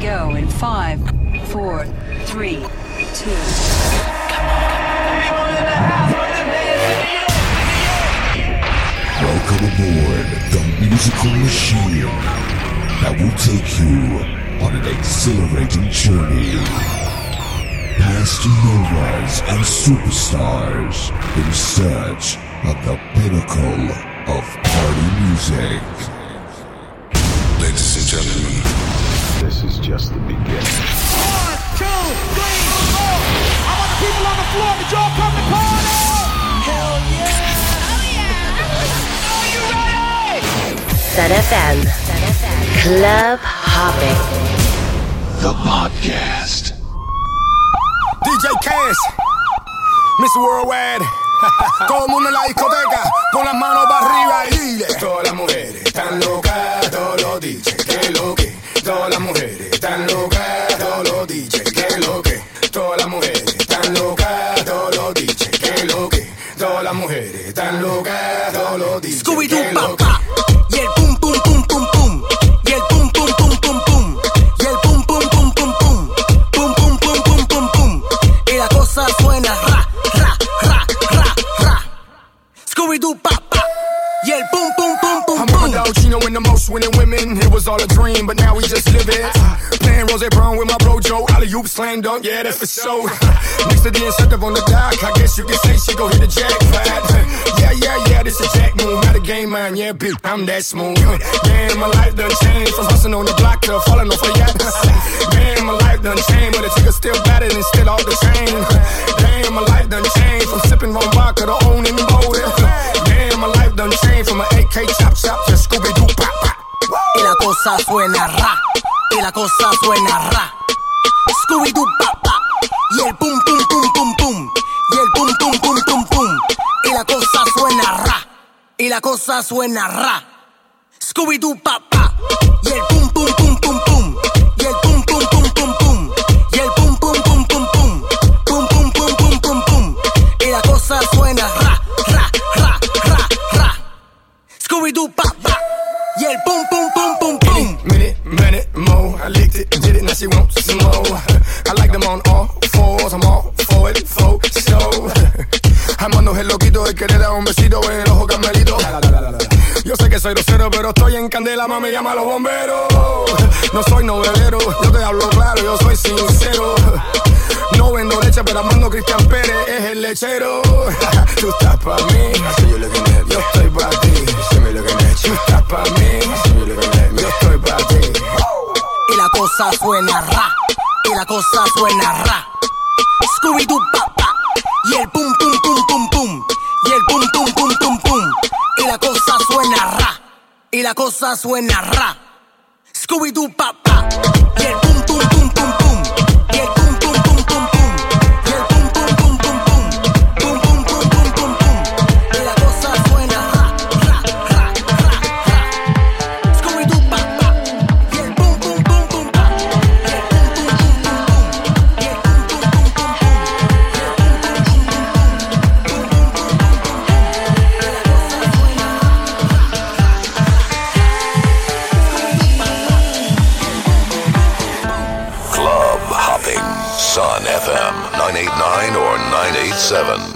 go in 5, 4, 3, 2. Welcome aboard the musical machine that will take you on an exhilarating journey past novas and superstars in search of the pinnacle of party music. Ladies and gentlemen, this is just the beginning. 1, 2, 3, 4. I want the people on the floor to y'all come to party. Hell yeah! Oh yeah! Are you ready? Sun FM. Club Hopping. The podcast. DJ Cash, Miss Worldwide. Todo el mundo en la discoteca, con las manos para arriba y dile. Todas las mujeres están locas, todos los DJs, que lo que. Todas las mujeres están locas, todos los DJs, que lo que. Todas las mujeres están locas, todos los DJs, que lo que. Todas las mujeres están locas, todos los DJs. Scooby-Doo, papá. Y el pum pum pum pum pum. Y el pum pum pum pum pum. Y el pum pum pum pum pum. Pum pum pum pum pum pum. Y la cosa suena ra ra ra ra ra. Scooby-Doo, papá. Y el pum pum pum pum pum. I'm a Chino in the most winning women. It was all a dream, but now we just live it. Playing Rose Brown with my bro Joe. Alley-oop slam dunk, yeah, that's for sure. Next to the incentive on the dock, I guess you can say she gon' hit the jackpot. Yeah, this a jack move, not a game man, yeah, bitch, I'm that smooth. Damn, my life done changed from hustling on the block to falling off a yacht. Damn, my life done changed, but the chick still battered and still off the chain. Damn, my life done changed from sipping rum vodka to owning boating. Damn, my life done changed from an AK chop to Scooby-Doo pop pop. Y la cosa suena ra, y la cosa suena ra. Scooby-Doo pop pop. Y el pum pum pum pum pum. Y el pum pum pum pum pum. Y la cosa suena ra, y la cosa suena ra. Scooby-Doo papá. Y el pum pum pum pum pum. Y el pum pum pum pum pum. Y el pum pum pum pum pum. Pum pum pum pum pum pum. Y la cosa suena ra ra ra ra ra. Scooby-Doo papá. Y el pum pum pum pum pum. Minute more. I licked it, did it, now she wants some more. I like them on all fours, I'm all for it, for show. Amando el loquito y que le da un besito en el ojo carmelito. Yo sé que soy grosero, pero estoy en candela, mami, llama a los bomberos. No soy novelero, yo te hablo claro, yo soy sincero. No vendo leche, pero Armando Cristian Pérez es el lechero. Tú estás pa' mí, yo estoy pa' ti. Tú estás pa' mí, yo estoy pa' ti. Y la cosa suena ra, y la cosa suena ra. Scooby-Doo papá. Y el pum pum pum pum pum. Y el pum pum pum pum pum. Y la cosa suena ra, y la cosa suena ra. Scooby-Doo papá. Y el pum pum pum pum pum. Y el pum pum pum pum pum. Y el pum pum pum pum pum. Pum pum pum pum pum pum. Y la cosa suena ra ra ra ra ra. Scooby-Doo papá. Y el pum pum pum pum pum. Y el pum pum pum pum pum. Y el pum pum pum pum pum. Sun FM 989 or 987.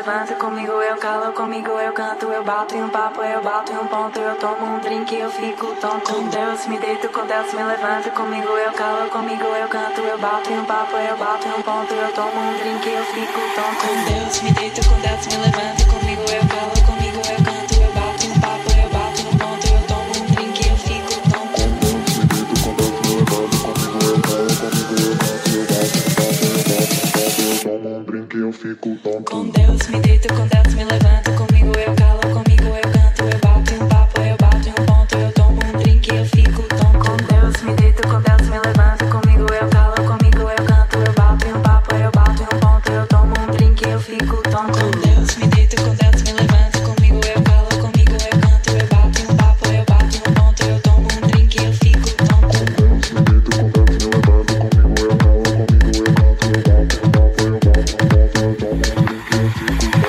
levanta, comigo eu calo, comigo eu canto, eu bato em um papo, eu bato em um ponto, eu tomo um drink, eu fico tonto. Com Deus me deito, com Deus me levanta, comigo eu calo, comigo eu canto, eu bato em um papo, eu bato em um ponto, eu tomo um drink, eu fico tonto. Com Deus me deito, com Deus me levanta, comigo eu calo, comigo eu canto, eu bato em um papo, eu bato em um ponto, eu tomo um drink, eu fico tonto. Com Deus me deito, com Deus me levanta, comigo eu calo, comigo eu canto, eu bato em um papo, eu bato em um ponto, eu tomo um drink, eu fico tonto. Com Deus me deito, com Deus me levanta, comigo eu calo, comigo eu canto, eu bato em um papo, eu bato em um ponto, eu tomo um drink, eu fico tonto. Com Deus me deito, com Deus me levanta, comigo eu calo, comigo eu canto, eu bato em um papo, eu bato em um ponto, eu tomo um drink, eu fico tonto. Com Deus me deito, com Deus me levanta, comigo eu calo, comigo eu canto, eu bato em um papo, eu bato em um ponto, eu tomo um drink, eu fico tonto.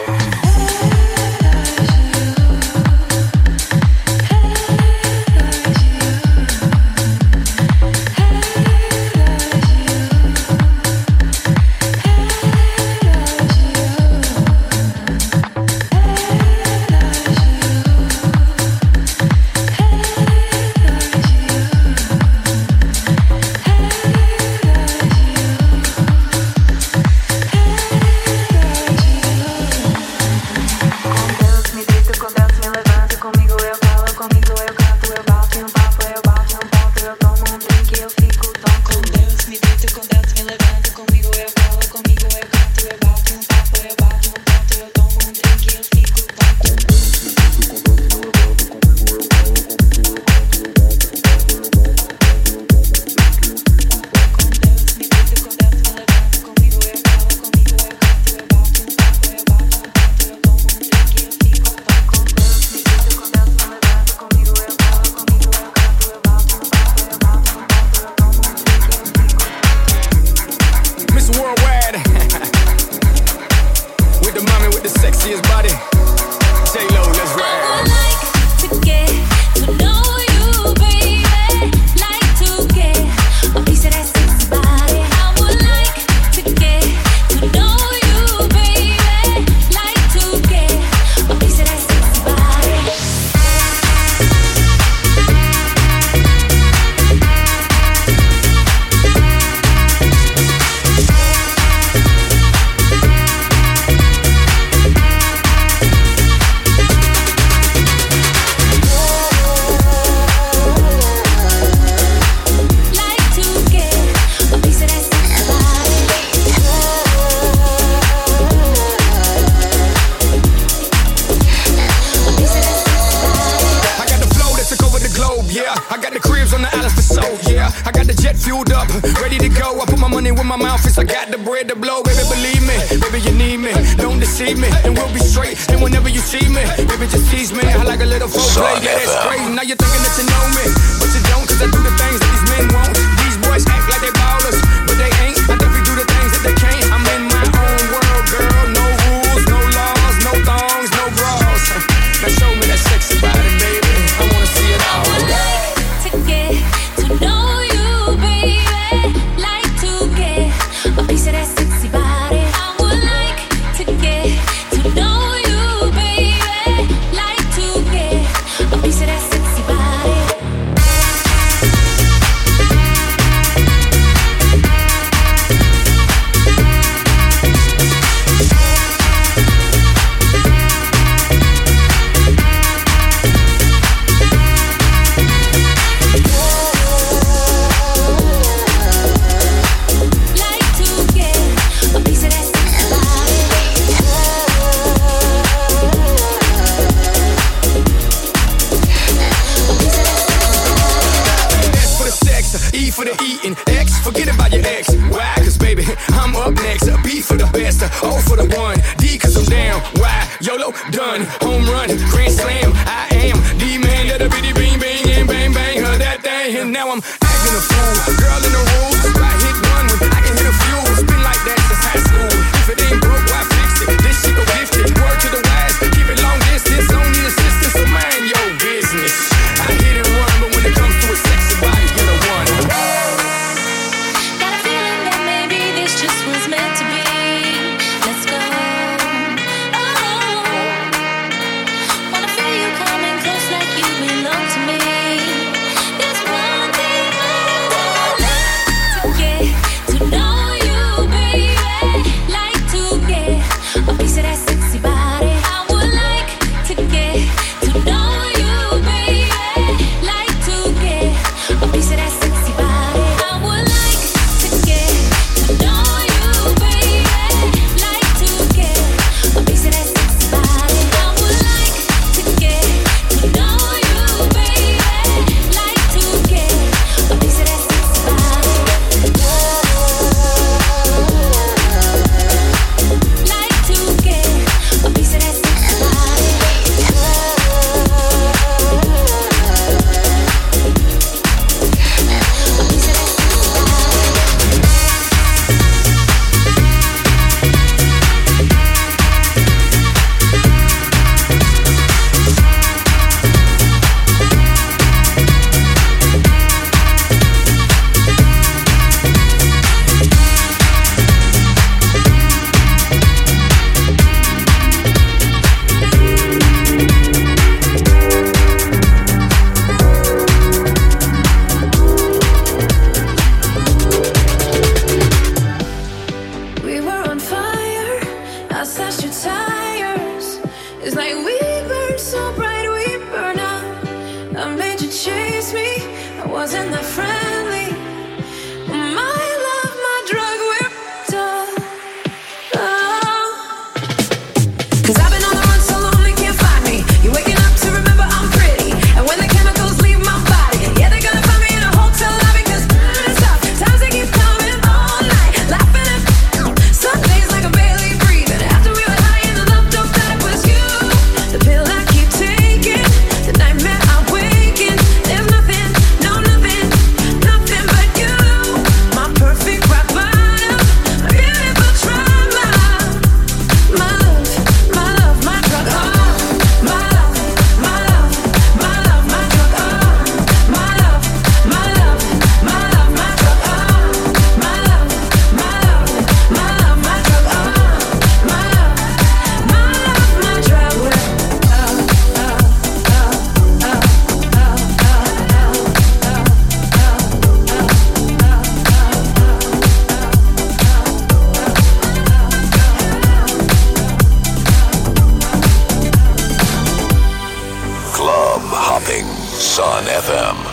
Got a feeling that maybe this just was meant to be. Let's go. Oh.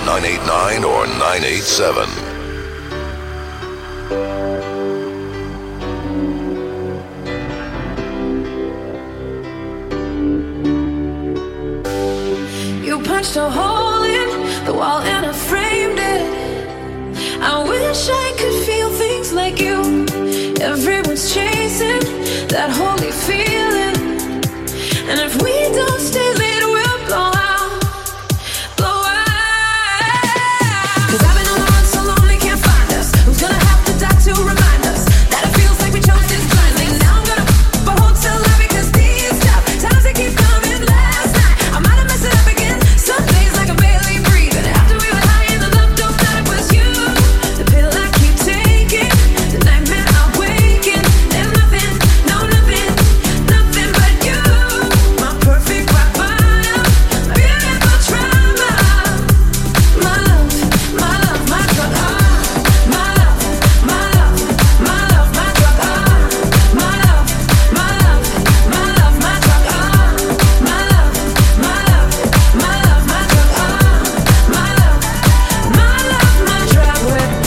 989 or 987. You punched a hole in the wall and I framed it. I wish I could feel things like you. Everyone's chasing that holy feeling, and if we don't stay lit, we'll blow out, blow out. 'Cause I've been on the run so long they can't find us. Who's gonna have to die to remind us that it feels like we chose this blindly? Now I'm gonna hold till life because these tough times they keep coming. Last night I might have messed it up again. Some days like I'm barely breathing. After we were high and the love don't matter, it was you. The pill I keep taking, the nightmare I wake in. There's nothing, no nothing, nothing but you. My perfect rock bottom, my beautiful trauma. My love, my love, my drug. My love, my love, my love, my drug. My love, my love, my love, my drug. My love, my love, my love, my drug. My love, my love, my drug.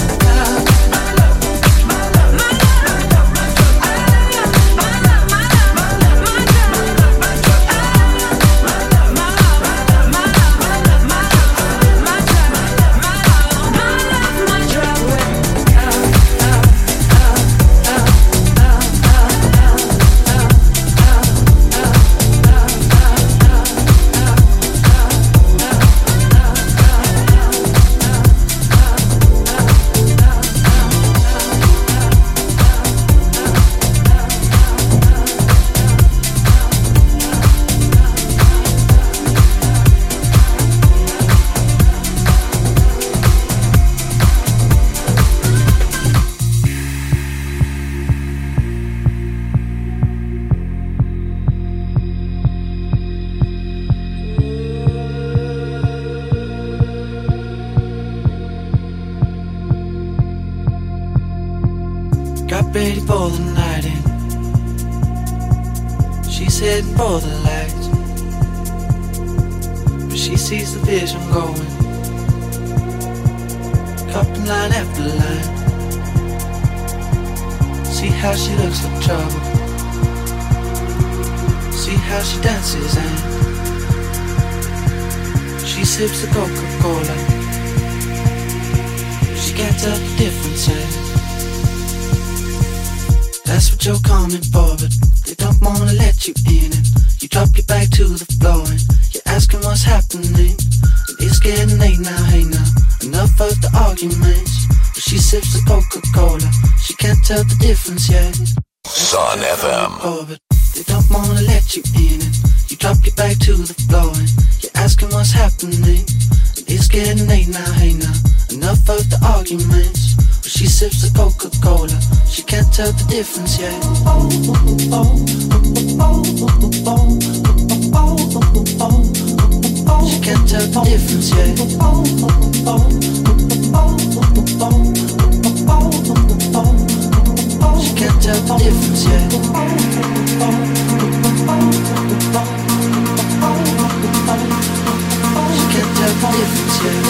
Got ready for the night in. She's heading for the lights, but she sees the vision going, cupping line after line. See how she looks like trouble. See how she dances and she sips the Coca-Cola. She can't tell the difference and that's what you're coming for, but they don't wanna let you in. And you drop your back to the floor and you're asking what's happening. And it's getting late now, hey now, enough of the arguments. But she sips the Coca-Cola, she can't tell the difference yet. Sun FM. For, but they don't wanna let you in. And you drop your back to the floor and you're asking what's happening. And it's getting late now, hey now, enough of the arguments. But she sips the Coca-Cola, she can't tell the difference yet. She can't tell the difference yet. She can't tell the difference yet. She can't tell the difference yet.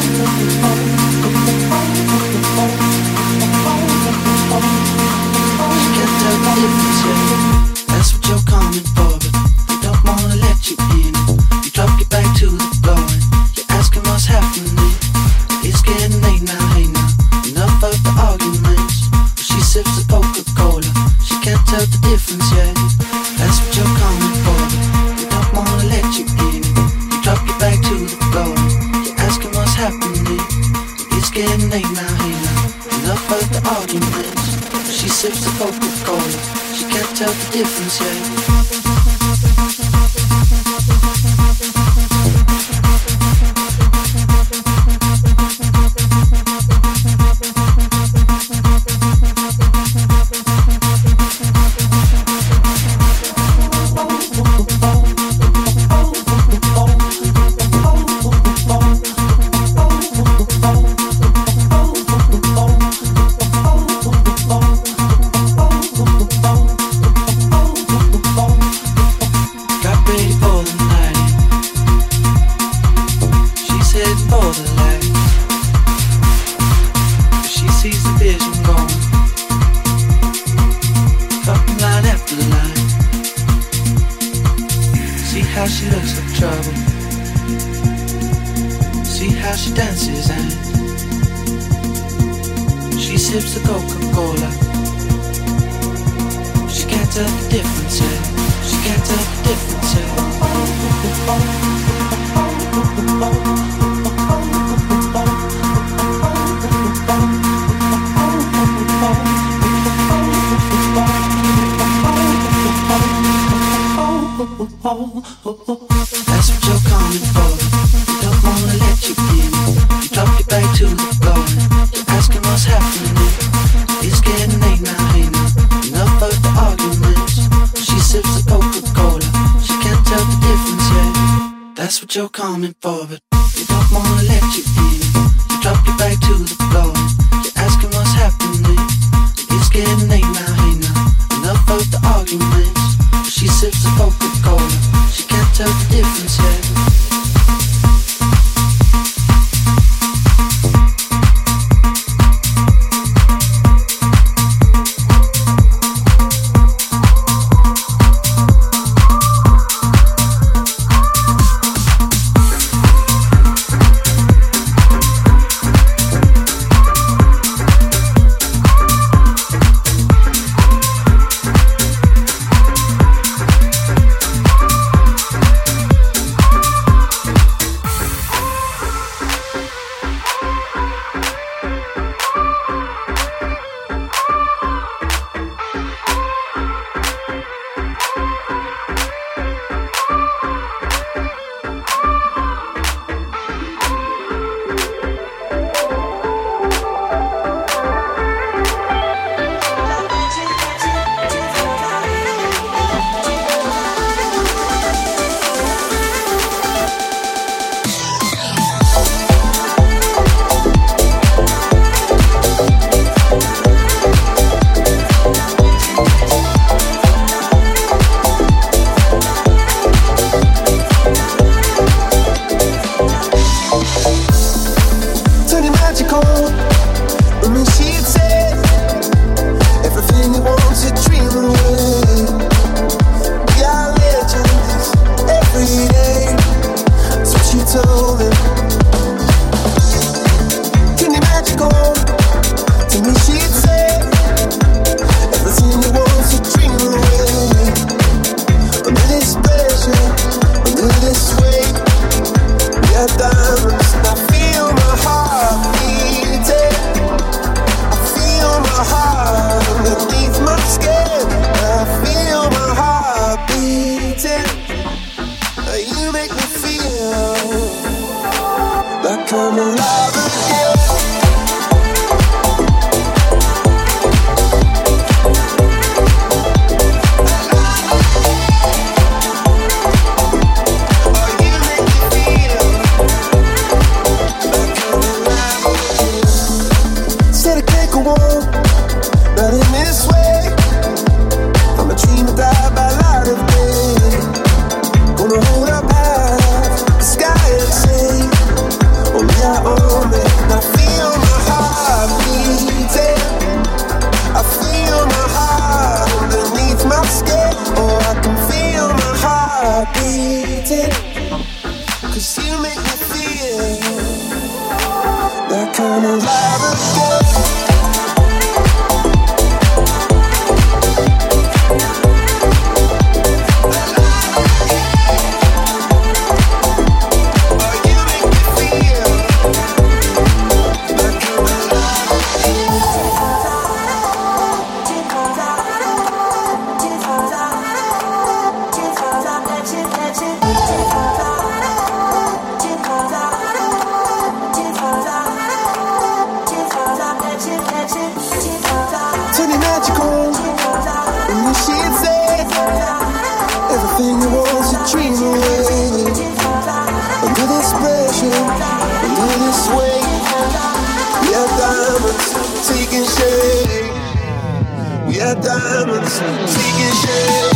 She can't tell the difference yet. That's what you're coming for, but they don't wanna let you in. You drop your back to the floor and you're asking what's happening. It's getting late now, hey now, enough of the arguments. But she sips the Coca-Cola, she can't tell the difference yet. That's what you're coming for, but they don't wanna let you in. You drop your back to the floor and you're asking what's happening. It's getting late now, hey now, enough of the arguments. She sips the Coca-Cola, she can't tell the difference yet. the vision going. Fucking line after line. See how she looks like trouble. See how she dances and she sips the Coca-Cola. She can't tell the difference, yeah. She can't tell the difference, yeah. That's what you're coming for. You don't wanna let you in. You drop your back to the floor. You're asking what's happening. It's getting late now, hey now. Enough of the arguments. She sips the Coca-Cola. She can't tell the difference yet. That's what you're coming for, but you don't wanna let you in. You drop your back to the floor. You're asking what's happening. It's getting late now, hey now. Enough of the arguments. She sips the Coca-Cola. She can't tell the difference yet. diamonds, taking shape.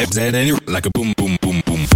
Vibes and any like a boom boom boom boom.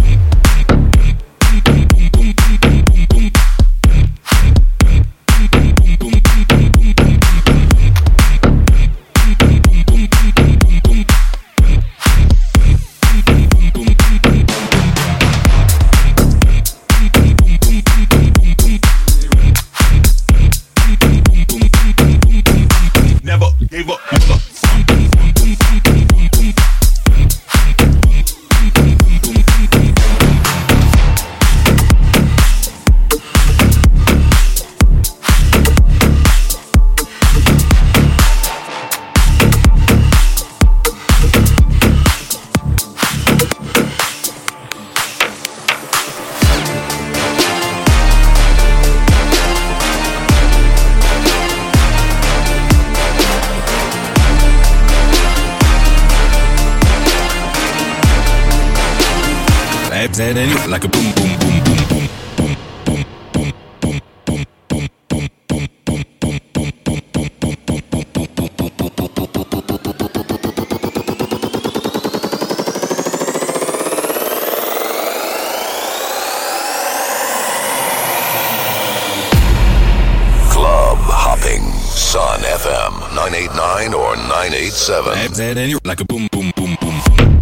And any like a boom boom boom boom boom boom boom boom boom boom boom boom boom boom boom boom Club hopping Sun FM 989 or 987. And any like a boom boom boom boom.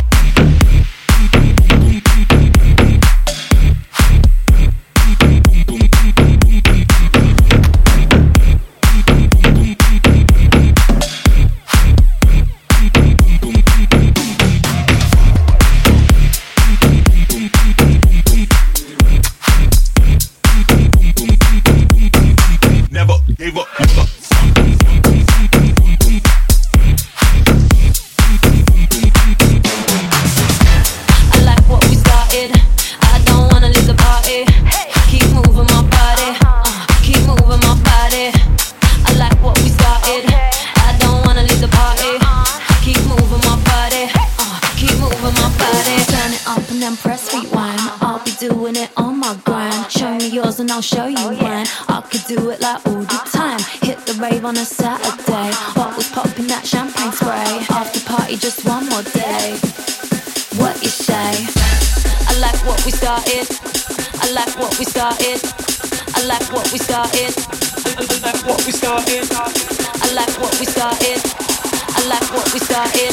I'll show you when I could do it like all the time. Hit the rave on a Saturday. What was popping that champagne spray? After party, just one more day. What you say? I like what we started. I like what we started. I like what we started. I like what we started. I like what we started. I like what we started.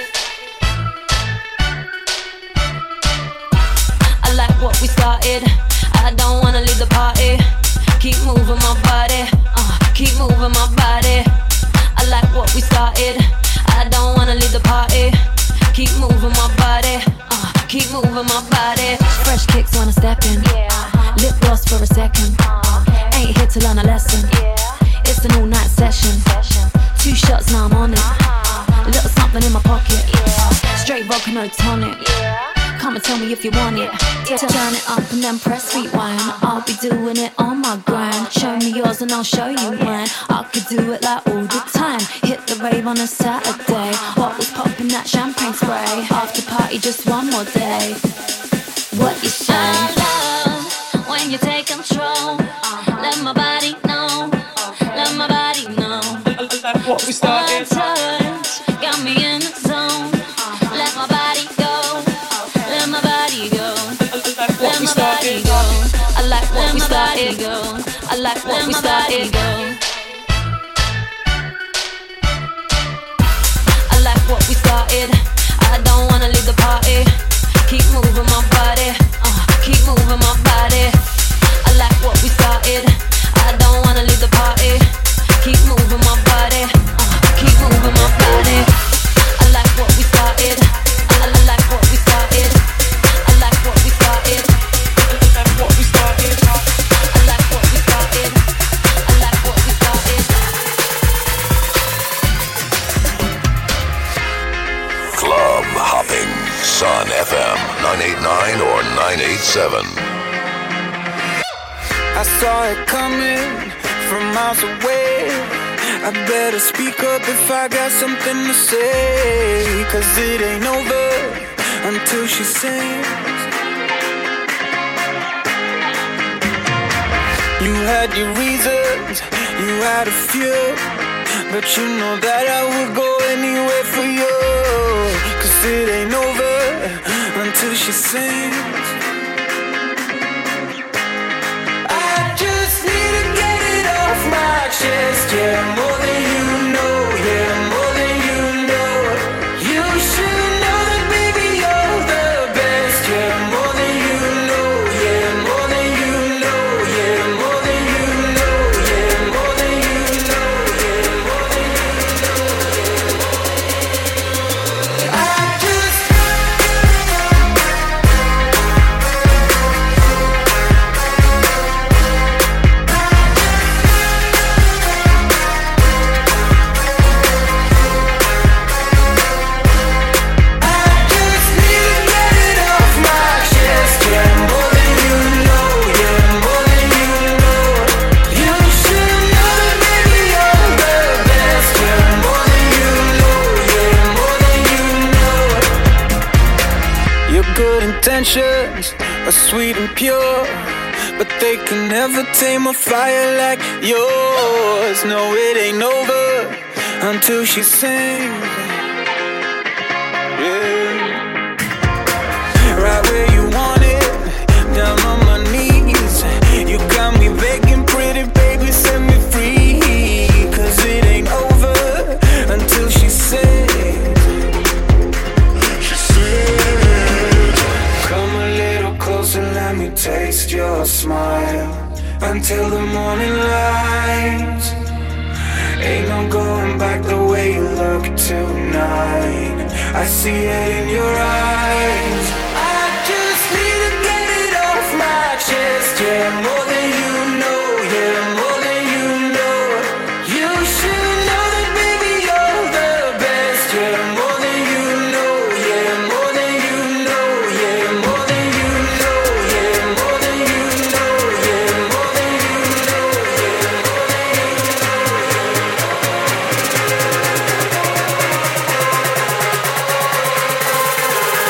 I like what we started. I don't wanna leave the party. Keep moving my body. Keep moving my body. I like what we started. I don't wanna leave the party. Keep moving my body. Keep moving my body. Fresh kicks when I step in. Lip gloss for a second. Ain't here to learn a lesson. It's an all night session. 2 shots now I'm on it. A little something in my pocket. Straight vodka, no tonic. Come and tell me if you want it. Turn it up and then press rewind. I'll be doing it on my grind. Show me yours and I'll show you mine. I could do it like all the time. Hit the rave on a Saturday. What was popping that champagne spray? After party, just one more day. What you say? I love when you take control. Let my body know. Let my body know. What we started. One touch got me in the zone. Let my body go. Let my body go. Let my body go. I like what we started. I like what we started. I like what we started. I don't wanna leave the party. Keep moving my body. Keep moving my body. I like what we started. I don't wanna leave the party. Keep moving my body. Keep moving my body. I like what we started. I like what we started. I like what we started. I like what we started. I like what we started. I like what we started. Club hopping Sun FM 989 or 987. I saw it coming from miles away. I better speak up if I got something to say. 'Cause it ain't over until she sings. You had your reasons, you had a few, but you know that I would go anywhere for you. 'Cause it ain't over until she sings. I just need to get it off my chest, yeah, more than you know, yeah, more than you know. You should know that, baby, you're the best, yeah, more than you know, yeah, more than you know, yeah, more than you know, yeah, more than you know, yeah, more than you know, yeah. I just intentions are sweet and pure, but they can never tame a fire like yours. No, it ain't over until she sings. Yeah. Right where you want it, down on my knees. You got me begging, pretty baby, set me free. 'Cause it ain't over until she sings. Let me taste your smile until the morning light. Ain't no going back the way you look tonight. I see it in your eyes. I just need to get it off my chest, yeah, more than you know, yeah, more than you know. You should know that, baby, you're the best, yeah, more than you know, yeah, more than you know, yeah, more than you know, yeah, more than you know, yeah, more than you know, yeah, more than you know.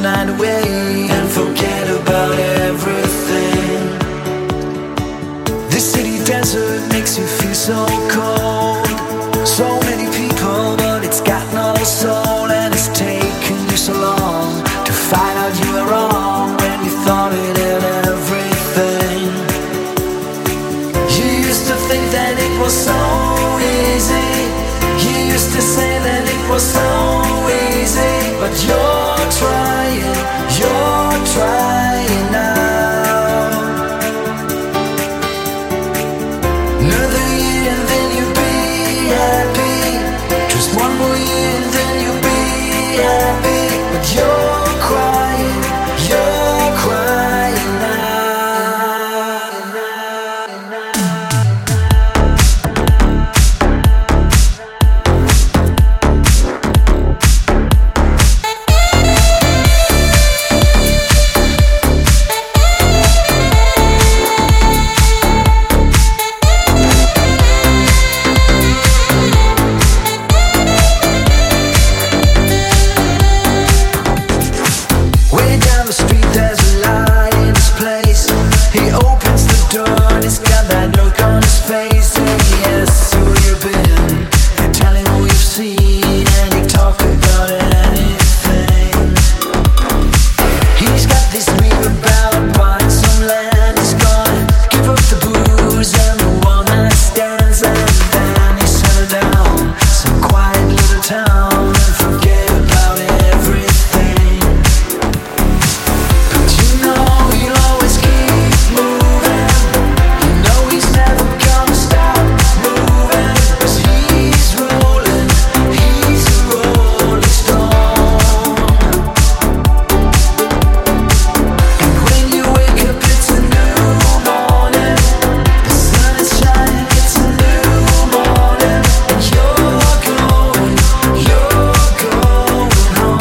night away and forget about everything. This city desert makes you feel so cold. So many people, but it's got no soul. And it's taken you so long to find out you were wrong when you thought it had everything. You used to think that it was so easy. You used to say that it was so easy. But you're trying now. Another year and then you'll be happy. Just one more year and then you'll be happy. But you're crying now. Way down the street there's a light in this place. He opens the door and he's got that look on his face. And he asks who you've been, tell him who you've seen, and he talk about anything. He's got this dream about buying some land. He's gonna give up the booze and the one night stands. And then he settle down some quiet little town and forget about everything. But you know he'll always keep moving. You know he's never gonna stop moving. 'Cause he's rolling, he's a rolling stone. And when you wake up it's a new morning. The sun is shining, it's a new morning. And you're going home.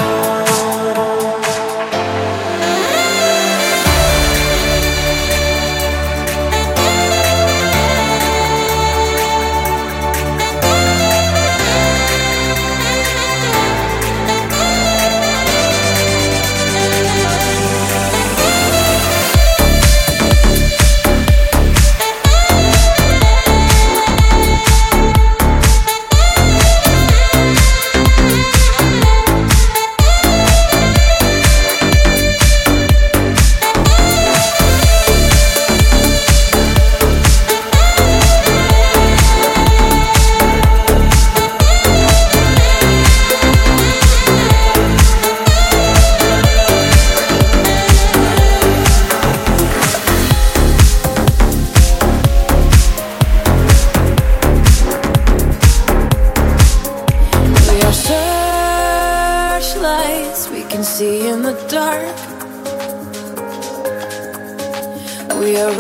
We are searchlights we can see in the dark. We are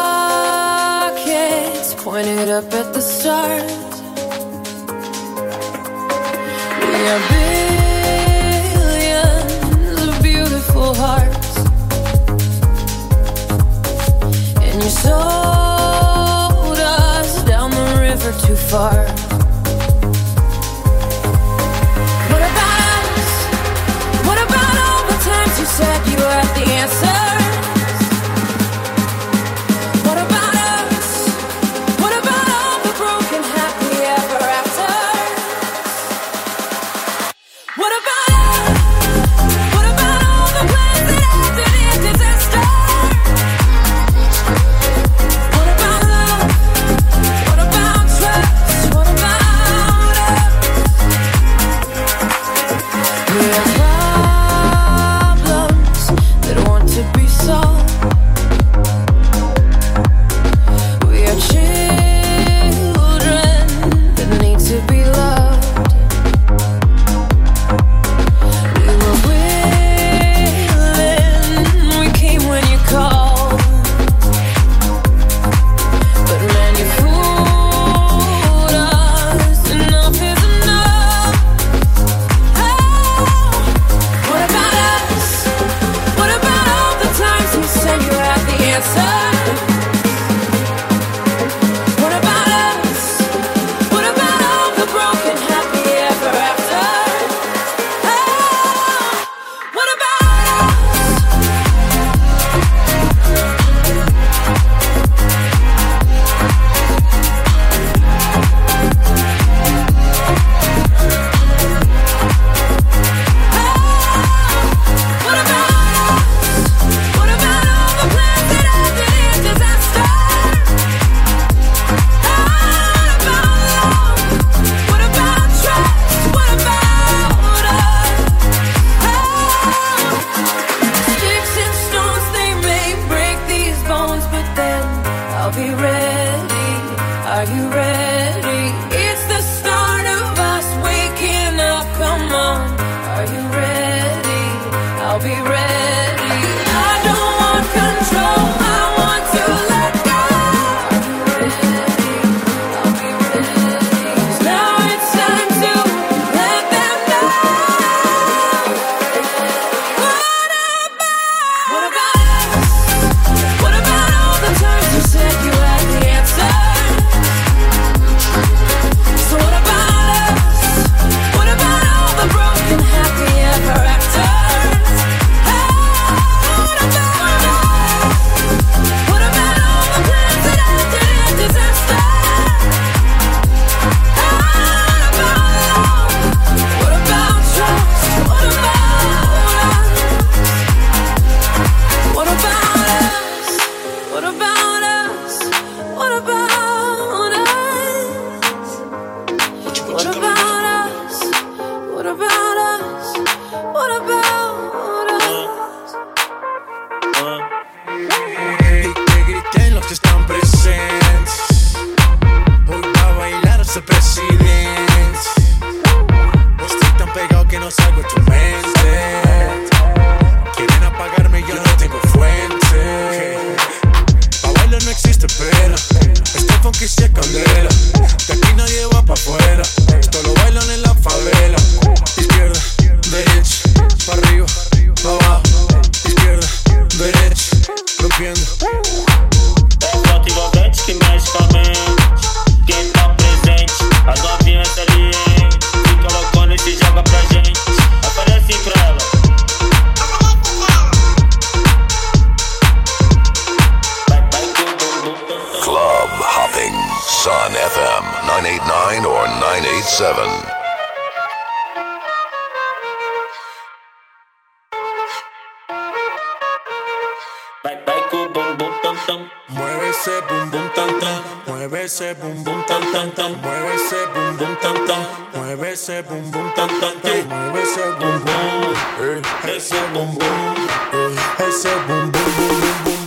rockets pointed up at the stars. We are billions of beautiful hearts. And you sold us down the river too far. What about us? What about all the times you said you had the answers? What about us? What about all the broken happy ever after? What about us? What about all the plans that ended in disaster? What about love? What about trust? What about us? We have problems that want to be I'll be ready. I don't want control, I want to let go. I'll be ready. 'Cause now it's time to let them know. What about us? What about all the times you said you had the answer? So what about us? What about all the broken happy ever afters? What about us? What about all the plans that ended in disaster? What about trust? What about us? What about us? What about us? What about us? What about us? What about us? What about us? Que griten los que están presentes. Hoy va a bailar ese presidente. No estoy tan pegado que no salgo de tu mente. Quieren apagarme, yo no tengo fuente. Pa' bailar no existe pena. Este funky sí es candela. De aquí nadie va pa' afuera. Esto lo bailan en la favela. Izquierda, derecha, pa' arriba, pa' abajo. Izquierda, derecha, rompiendo. É foto envolvente que mexe com a mente. Quem tá presente, as novinhas salientes. Fica loucona e se joga pra gente. Aparece pra ela. Club hopping. Sun FM 989 or 987. Vai com o bumbum tam tam. Mueve ese bum bum tam tam. Mueve ese bum bum tam tam tam. Mueve ese bum bum tam tam. Mueve ese bum bum tam tam tam. Mueve ese bum bum. Ese bum bum. Ese bum bum bum bum bum.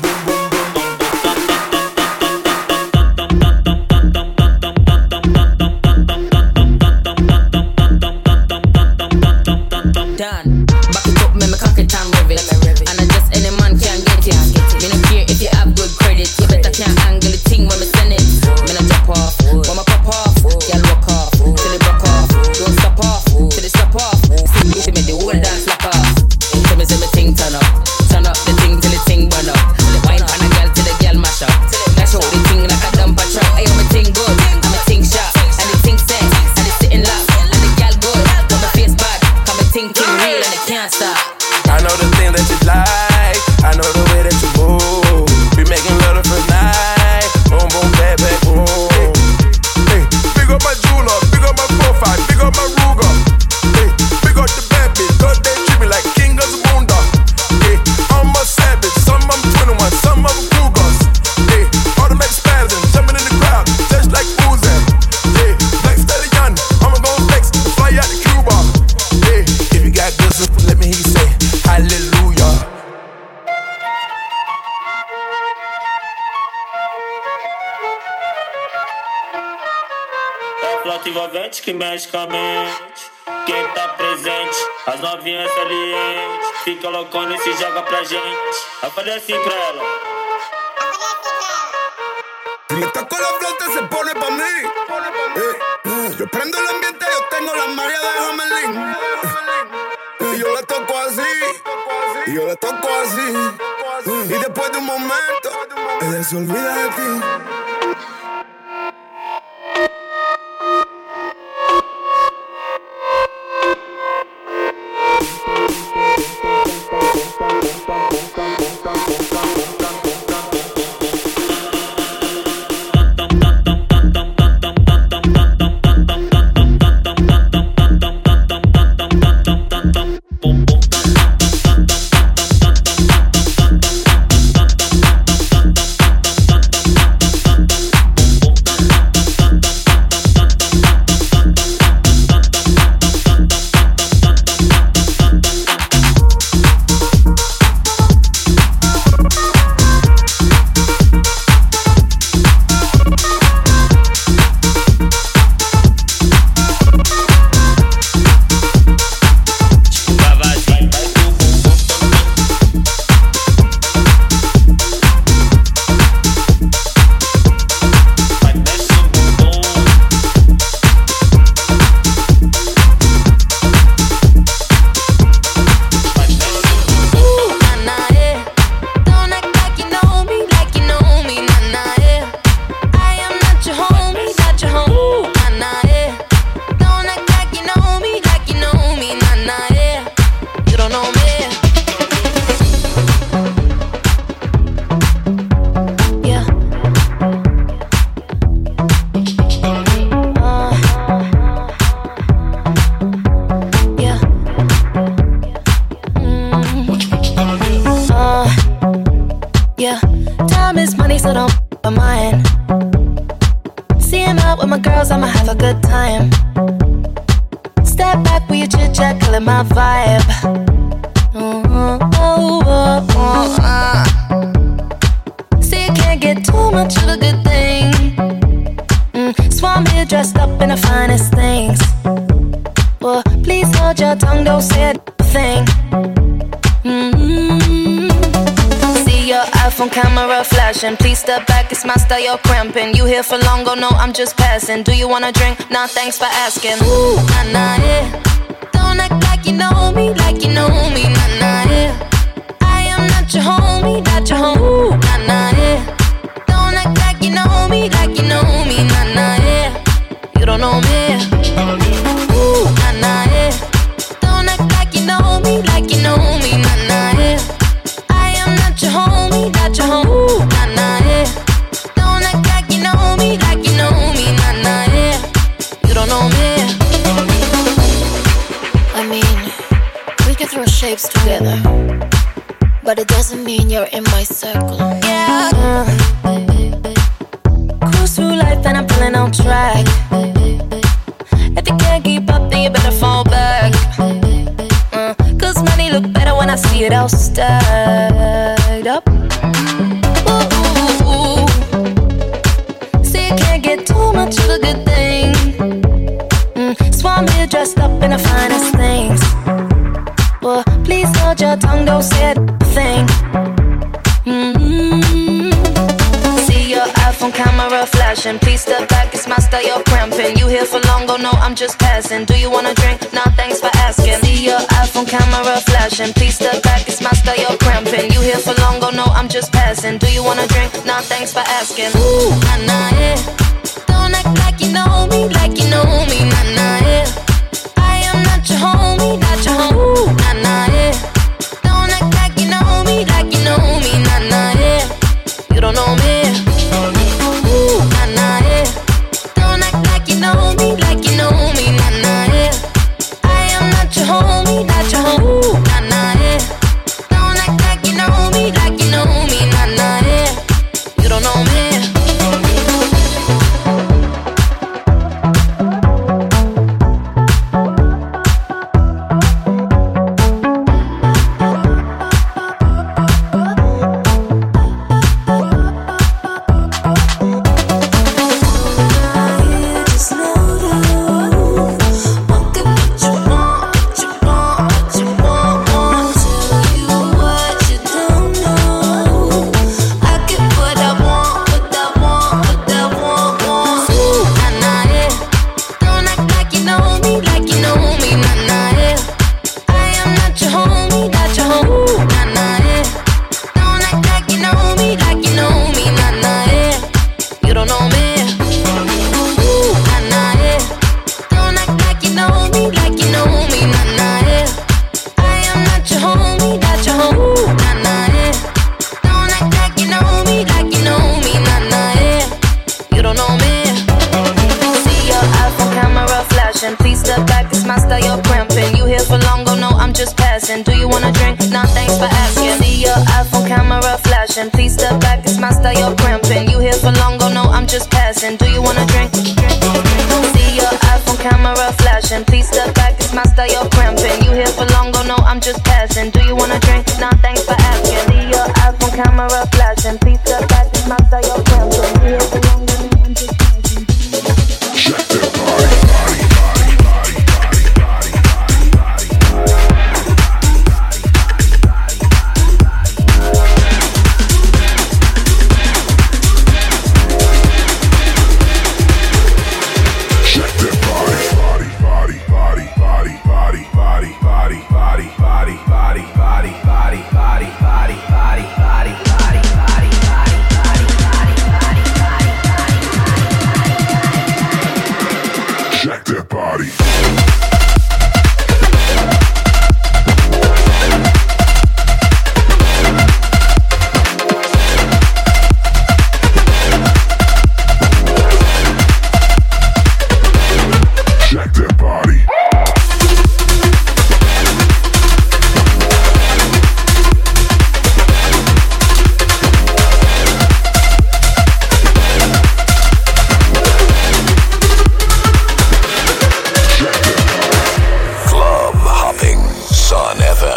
Done. Back it up, make me cock it and rev it. And I just any man can get it. Me no care if you have good credit. You better can't angle the thing when me send it. Me no drop off, when me pop off. Girl walk off, till it broke off. Don't stop off, till it stop off. See me the whole dance lock off. So me say me ting turn up the thing till the thing burn up. Wine on a girl till the girl mash up. Dash out the thing like a dumper truck. Ayo me ting good, and me ting sharp, and the ting set, and the sitting lock, and the girl good. When me face bad, come me ting real and it can't stop. I know the thing that you like, I know the way that you move. We making love the first night, boom boom bad bad boom. Hey, big up my jeweler, big up my profile, big up my Ruger. Hey, big up the bad bitch, God they treat me like king of the Munda. Hey, I'm a savage, some I'm 21, some I'm Cougars. Hey, automatic spazzing, jumping in the crowd, just like Uzi. Hey, Black Stallion, I'ma go flex, fly out to Cuba. Hey, if you got good, let me hear you say hallelujah. É foto envolvente que mexe com a mente. Quem tá presente, as novinhas salientes. Fica loucona e se joga pra gente. Aparece pra ela. Si le toco la flauta se pone pa' mí. Yo prendo el ambiente, yo tengo la María de Jamelín. Y yo la toco así, y yo la toco así. Y después de un momento, ella se olvida de ti. money, so don't f*** mine. See him out with my girls, I'ma have a good time. Step back with your chit chat, killing my vibe. See, you can't get too much of a good thing. So I'm here dressed up in the finest things. Well, please hold your tongue, don't say a thing. See your iPhone camera flashing. Please step back, it's my style, you're cramping. You here for long, oh no, I'm just passing. Do you wanna drink? Nah, thanks for asking. Ooh, nah, nah, yeah. Don't act like you know me, like you know me, nah, nah, yeah. I am not your homie, not your home. Ooh, nah, nah, yeah. Don't act like you know me, like you know me, nah, nah, yeah. You don't know me. Ooh, nah, nah, yeah. Don't act like you know me, like you know me, nah, nah, yeah. I am not your homie, not your home. Ooh, nah, nah, yeah. Don't act like you know me, like you know me, nah, nah, yeah. You don't know me. I mean, we can throw shapes together, but it doesn't mean you're in my circle. Yeah. Cruise through life and I'm pulling on track. If you can't keep up, then you better fall back. Cause money look better when I see it all stacked up. Ooh. See, you can't get too much of a good thing. So I'm here dressed up in the finest things. Well, please hold your tongue, don't say a thing. See your iPhone camera flashing. Please step back, it's my style, you're cramping. You here for long, oh no, I'm just passing. Do you wanna drink? Nah, thanks for asking. See your iPhone camera flashing. Please step back, it's my style, you're cramping. You here for long, oh no, I'm just passing. Do you wanna drink? Nah, thanks for asking. Ooh, nah, nah, yeah. Don't act like you know me, like you know me, nah, nah, yeah. I am not your homie, not your home. Ooh, nah, nah, yeah. Don't act like you know me, like you know me, nah, nah, yeah. You don't know me. Ooh, nah, nah, yeah. Don't act like you know me, like you know me, nah, nah, yeah. I am not your homie, not your home. Ooh, nah, nah, yeah. Don't act like you know me, like you know me, nah, nah, yeah. You don't know me. Please step back, it's my style, you're cramping. You here for long, oh no, I'm just passing. Do you wanna drink? Nah, thanks for asking. See your iPhone camera flashing. Please step back, it's my style, you're cramping. You here for long, oh no, I'm just passing. Do you wanna drink? See your iPhone camera flashing. Please step back, it's my style, you're cramping. You here for long, oh no, I'm just passing. Do you wanna drink? Nah, thanks for asking. See your iPhone camera flashing. Please step back, it's my style, you're cramping. You here for long, oh no, I'm just passing. Check their body.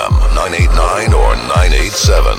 FM, 989 or 987.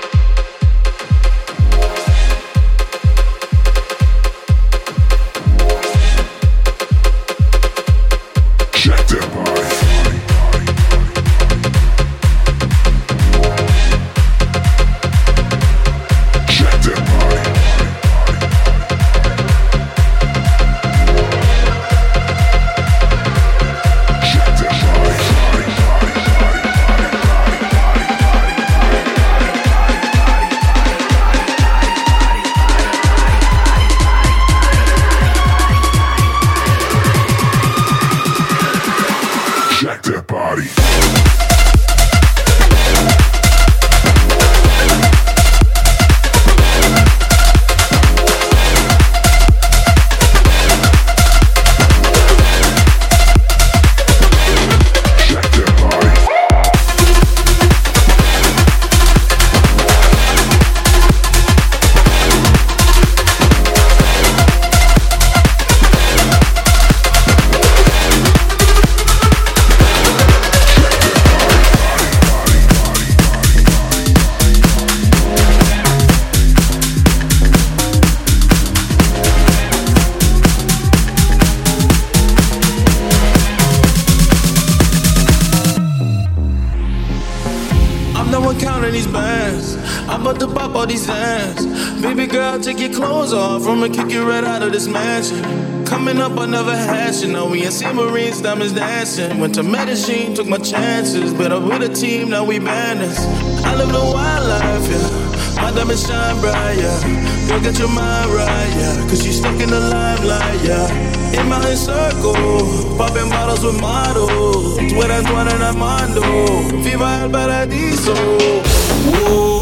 Take your clothes off, I'ma kick you right out of this mansion. Coming up, I never had you know. We ain't seen Marines, diamonds dancing. Went to Medellin, took my chances. But I'm with a team, now we bandits. I live the wild life, yeah. My diamonds shine bright, yeah. Girl, get your mind right, yeah. Cause you stuck in the limelight, yeah. In my circle, popping bottles with models. With Antoine and Armando. Viva el Paradiso. Whoa.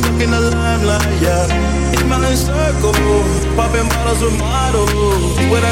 With